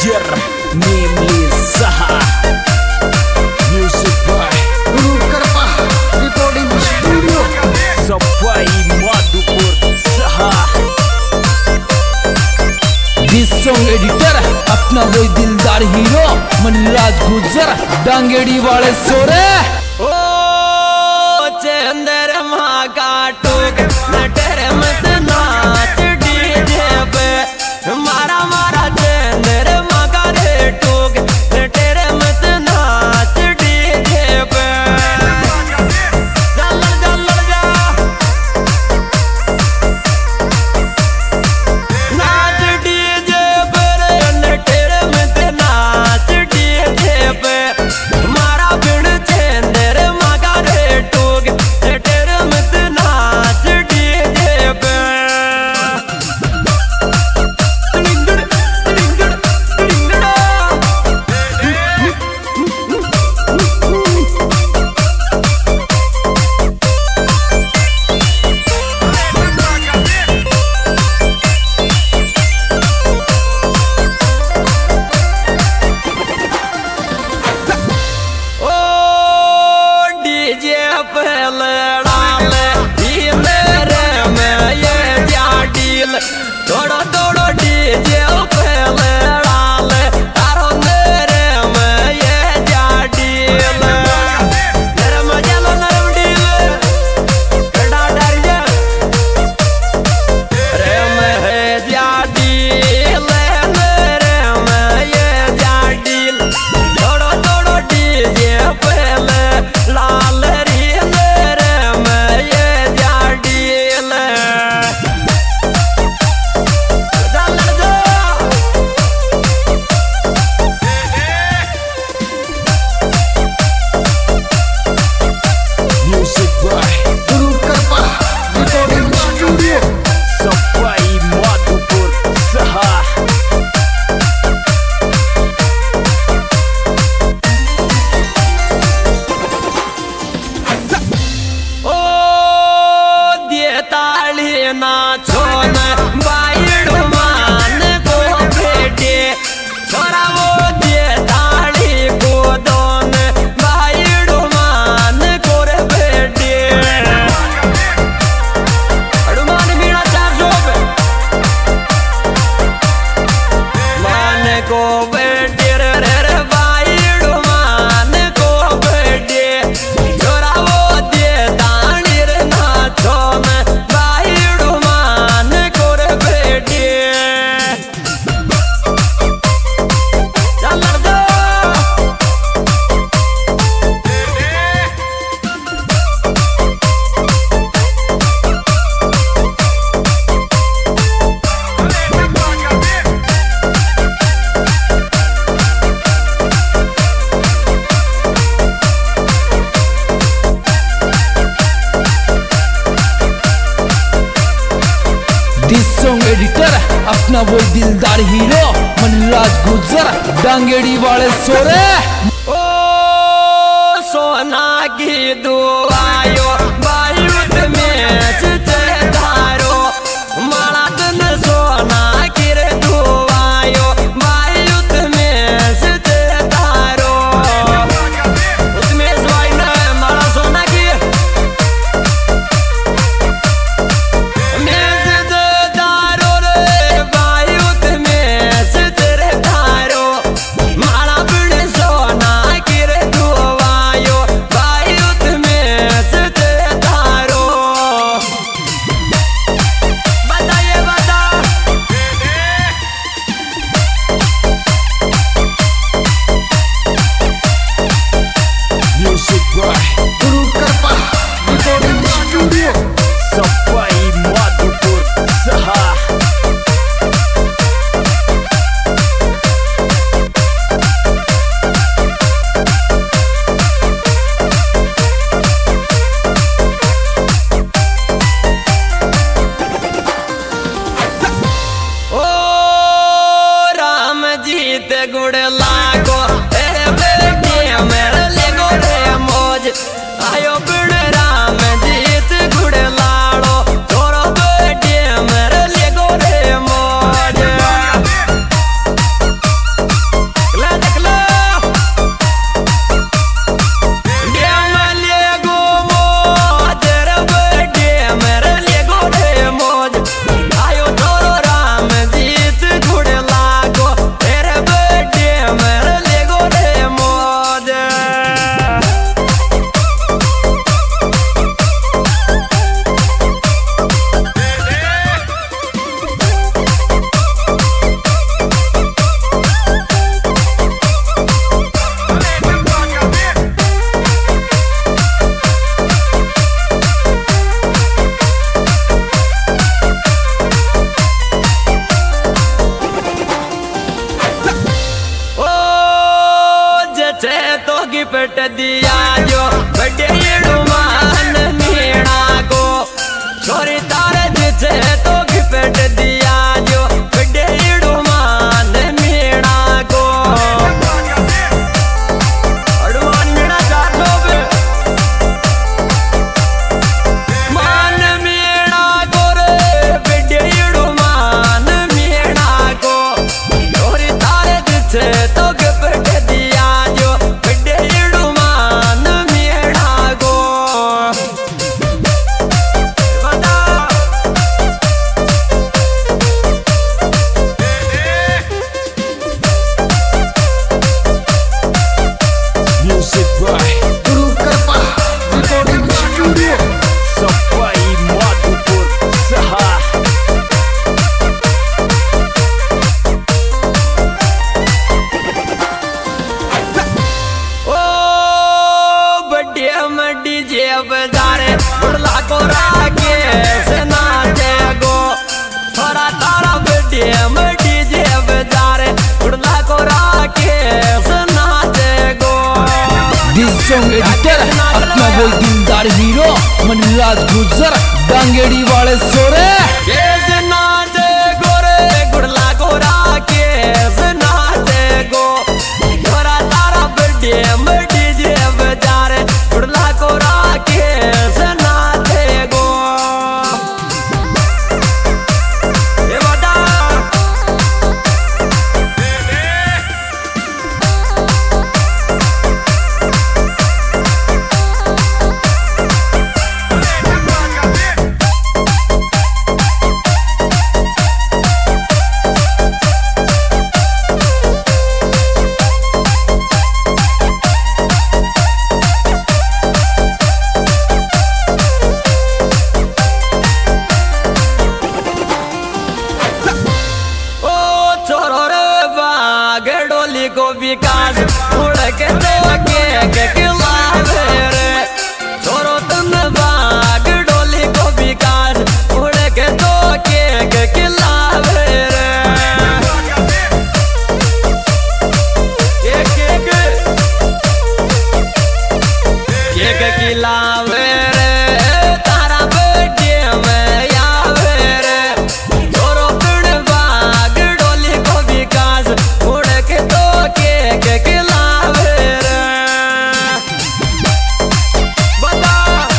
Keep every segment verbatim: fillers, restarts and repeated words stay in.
Year Nameless Saha Music by Guru Karpa Recording Studio Safai Madhupur Saha This song editor अपना वही दिलदार hero Manraj गुजर डांगेड़ी वाले सोरे ओ चंद्रमा का टूक नटर मत नाच डीजे पे मारा मारा चंद्रमा का रे टूक नटर मत नाच डीजे पे चल चल जा नाच डीजे पे नटर मत नाच डीजे पे मारा बिन चंद्रमा का रे टूक नटर मत नाच डीजे पे ओ डीजे पे लड़ाले ये मेरे में ये जा डील थोड़ा थोड़ा डीजे पे लड़ाले तारो मेरे में ये जा डील मेरे में चलो नरम डील डा डर जा रे में है जा डील मेरे में ये जा डील थोड़ा थोड़ा डीजे पे लाल री मेरे में ये जा डील चल जा Music by Guru Karpa Recording Studio Safai Madhupur Saha ओ देताली नाचो न बाइडो मान को भेटे छोरा वो देताली को दोन बाइडो मान को रे भेटे अड़ुमान मीणा चार सौ पे मान को भेटे रे रे रे बाइडो मान को भेटे छोरा वो देताली रे नाचो न बाइडो मान को रे भेटे चल जा This song editor अपना वही दिलदार हीरो मनराज गुजर डांगेड़ी वाले सोरे ओ सोना की दुआयो बायुत में चिते धारो माला तन सोना की रे दुआयो बायुत में चिते धारो उसमें स्वाई न माला सोना की में चिते धारो रे बायुत में चिते धारो माला बिन सोना की रे दुआयो बायुत में दिया जो बड़े मान मीणा को छोरी तारे जिसे तो गिफ्ट दिया जो बड़े मान मीणा को अड़मान मीणा चार लोग मान मीणा को रे बड़े मान मीणा को छोरी तारे जिसे तो गिफ्ट दिया जो बड़े मान मीणा को Music by Guru Kripa recording studio Sapai Madhupur Saha. ओ बड़े मड्डी जेब दारे उड़ला को रागे से नाचे गो थोड़ा तारा बड़े मड्डी जेब दारे उड़ला को रागे से नाचे गो दिस सॉन्ग एडिटर अपना वो दिलदार हीरो मनराज गुजर डांगेड़ी वाले सोरे कैसे नाचे गो रे गुड़ला को रागे से नाचे गो थोड़ा तारा बड़े मड्डी जेब दारे उड़ला को रागे से नाचे गो ये बता ओ छोरो रे बाग डोली को विकास उड़ के तो के के खिलावे रे छोरो तुम बाग डोली को विकास उड़ के तो के के खिलावे रे के के के के के खिलावे रे तारा बर्थडे में आवे रे छोरो तुम बाग डोली को विकास उड़ के तो के के खिलावे रे बता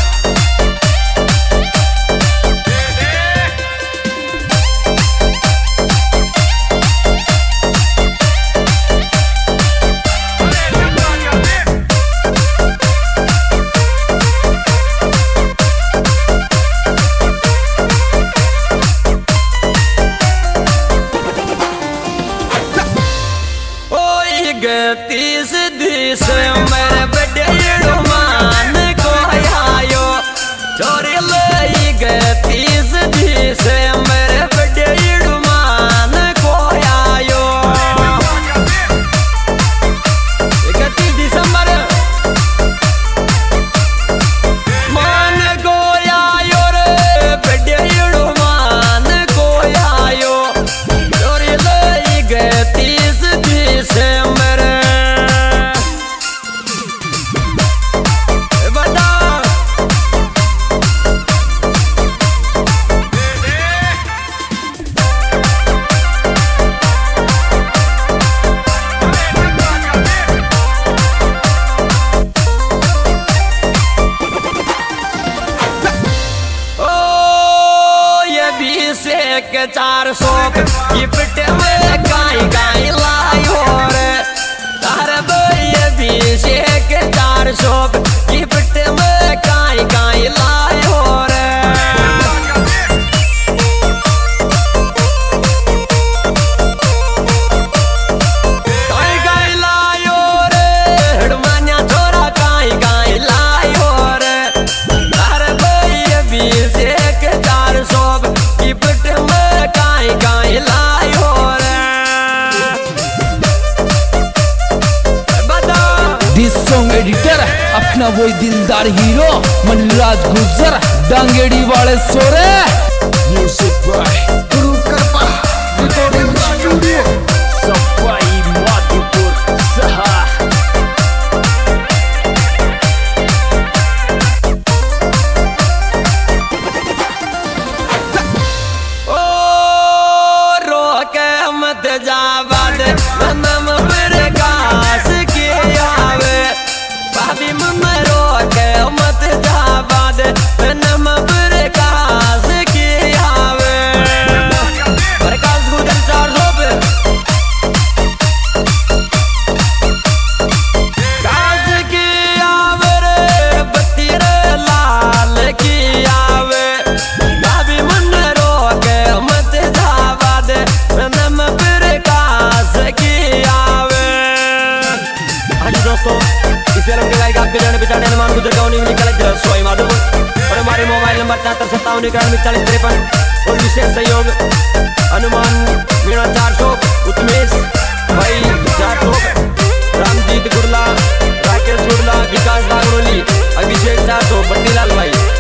ओई गतीस दिस मेरे बड़े मान को आयो छोरी लई गतीस दिस मेरे बड़े मान को आयो इकतीस दिसंबर मान को आयो रे बड़े मान को आयो छोरी लई गतीस दिसंबर बता ओ ये बीस एक चार सौ गिफ्ट में गाय गाय लायो रे तार ये बीस एक चार सौ गिफ्ट में गाय गाय लायो रे गाय गाय लायो रे हड़मान्या छोरा गाय गाय लायो रे तार ये बीस एक चार सौ गिफ्ट में गाय गाय लायो रे बता दिस सॉन्ग एडिटर अपना वो दिलदार हीरो मनराज गुजर डांगेड़ी वाले सोरे Music by Guru Kripa recording studio Sapai Madhupur Saha. बहत्तर सत्तावन इक्यानवे चालीस तिरपन और विशेष सहयोग हनुमान मीणा चार सौ उत्मेश भाई चार सौ रामजीत गुरला राकेश गुरला विकास नागरोली अभिषेक चार सौ बट्टीलाल भाई